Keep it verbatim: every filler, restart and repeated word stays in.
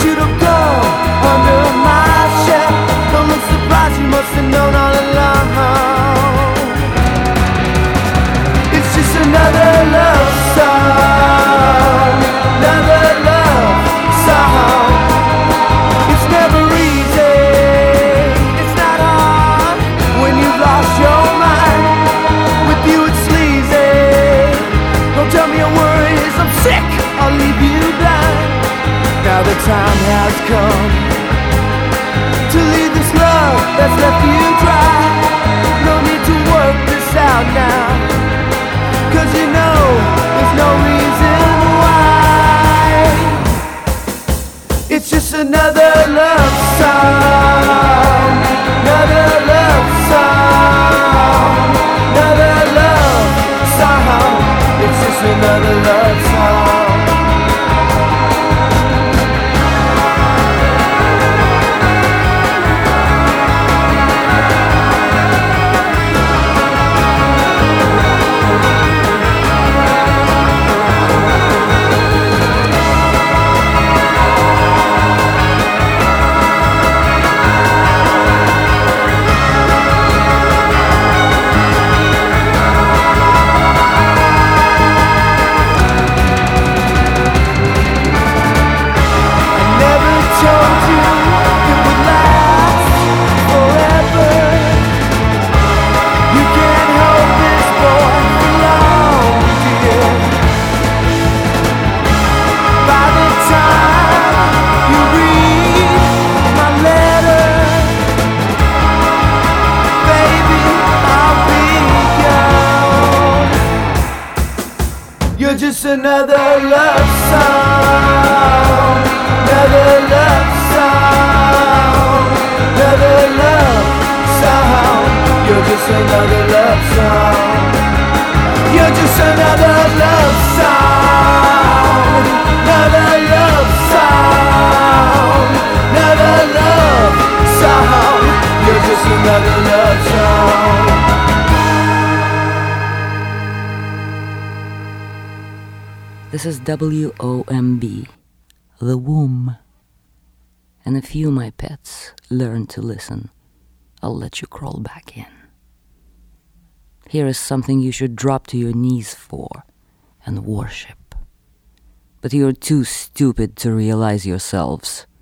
should have gone under my shell. Don't look surprised, you must have known all along. It's just another love song, another love song. It's never easy, it's not hard when you've lost your mind. With you it's sleazy. Don't tell me your worries, I'm sick, I'll leave you blind. Now the time has come to leave this love that's left you dry. No need to work this out now, 'cause you know there's no reason why. It's just another love song, another love song, another love song. It's just another love song. Just another love song, another love song, another love song. You're just another love song. You're just another love song, another love song, another love song. You're just another love song. This is W O M B, The Womb. And if you, my pets, learn to listen, I'll let you crawl back in. Here is something you should drop to your knees for and worship. But you're too stupid to realize yourselves.